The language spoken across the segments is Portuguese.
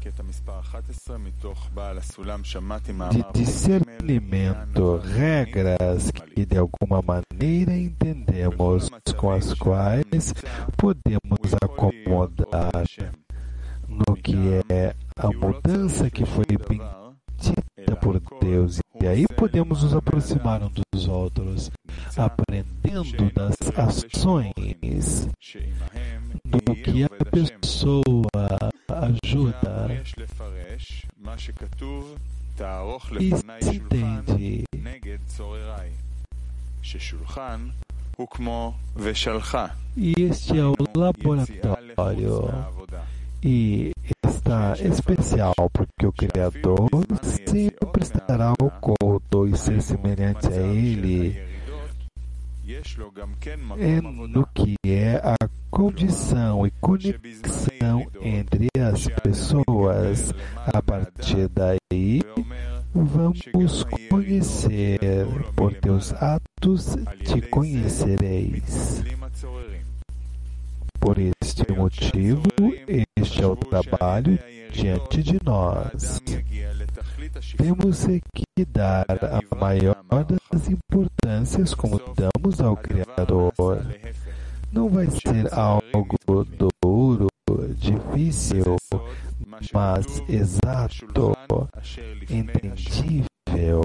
de discernimento, regras que de alguma maneira entendemos, com as quais podemos acomodar no que é a mudança que foi bendita por Deus. E aí podemos nos aproximar uns dos outros, aprendendo das ações do que a pessoa ajuda e se entende. E este é o laboratório. E está especial porque o Criador sempre estará oculto e ser semelhante a Ele é no que é a condição e conexão entre as pessoas. A partir daí, vamos conhecer, por teus atos te conhecereis. Por este motivo, este é o trabalho diante de nós. Temos que dar a maior das importâncias como damos ao Criador. Não vai ser algo duro, difícil, mas exato, entendível.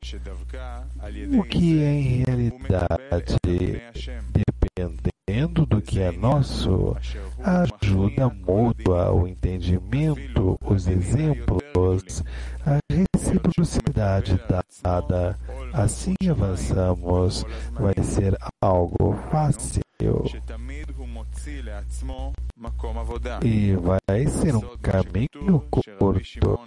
O que é em realidade, dependendo do que é nosso, a ajuda mútua, o entendimento, os exemplos, a reciprocidade dada. Assim avançamos, vai ser algo fácil. E vai ser um caminho curto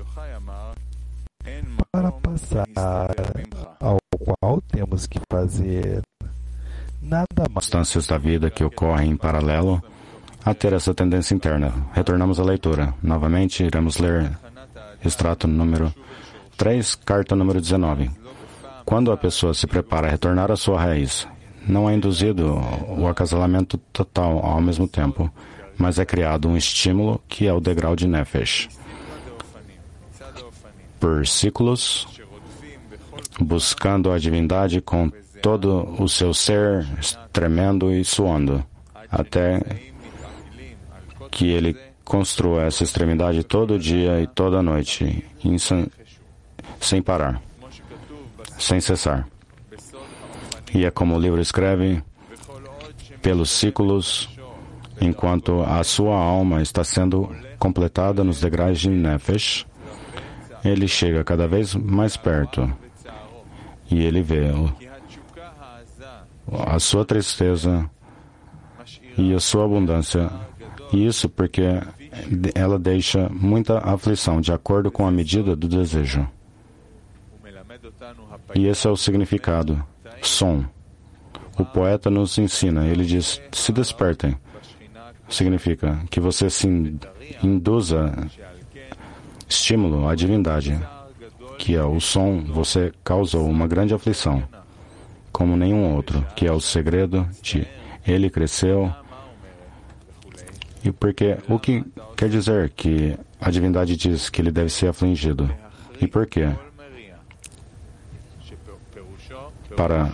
para passar, ao qual temos que fazer nada mais. Instâncias da vida que ocorrem em paralelo a ter essa tendência interna. Retornamos à leitura. Novamente, iremos ler extrato número 3, carta número 19. Quando a pessoa se prepara a retornar à sua raiz, não é induzido o acasalamento total ao mesmo tempo, mas é criado um estímulo que é o degrau de Nefesh. Por ciclos, buscando a divindade com todo o seu ser tremendo e suando, até que ele construa essa extremidade todo dia e toda noite, sem parar, sem cessar. E é como o livro escreve, pelos ciclos, enquanto a sua alma está sendo completada nos degraus de Nefesh, ele chega cada vez mais perto e ele vê a sua tristeza e a sua abundância. E isso porque ela deixa muita aflição de acordo com a medida do desejo. E esse é o significado. Som. O poeta nos ensina, ele diz, se despertem. Significa que você se induza estímulo à divindade, que é o som, você causou uma grande aflição, como nenhum outro, que é o segredo de ele cresceu. E porque o que quer dizer que a divindade diz que ele deve ser afligido? E por quê? Para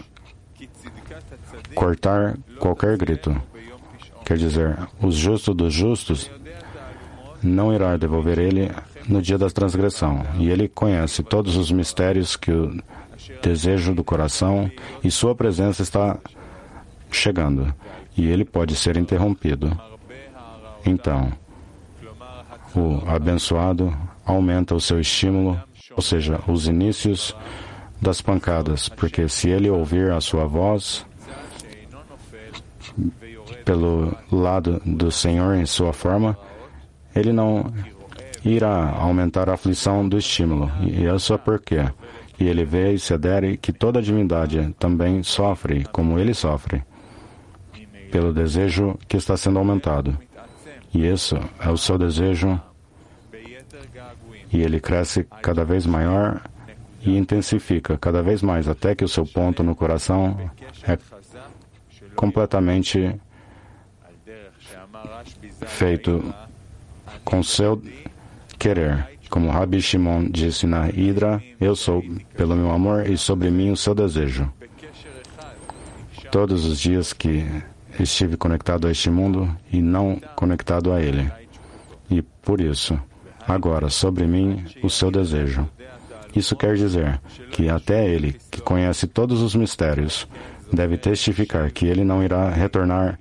cortar qualquer grito. Quer dizer, os justos dos justos não irá devolver ele no dia da transgressão. E ele conhece todos os mistérios que o desejo do coração e sua presença está chegando. E ele pode ser interrompido. Então, o abençoado aumenta o seu estímulo, ou seja, os inícios das pancadas, porque se ele ouvir a sua voz pelo lado do Senhor em sua forma, ele não irá aumentar a aflição do estímulo. E isso é porque e ele vê e se adere que toda a divindade também sofre, como ele sofre, pelo desejo que está sendo aumentado. E isso é o seu desejo, e ele cresce cada vez maior e intensifica cada vez mais, até que o seu ponto no coração é completamente feito com seu querer. Como Rabi Shimon disse na Hidra, eu sou pelo meu amor e sobre mim o seu desejo. Todos os dias que estive conectado a este mundo e não conectado a ele. E por isso, agora, sobre mim, o seu desejo. Isso quer dizer que até ele, que conhece todos os mistérios, deve testificar que ele não irá retornar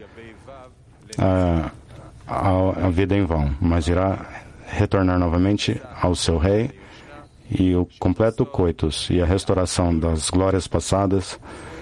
à vida em vão, mas irá retornar novamente ao seu rei, e o completo coitus e a restauração das glórias passadas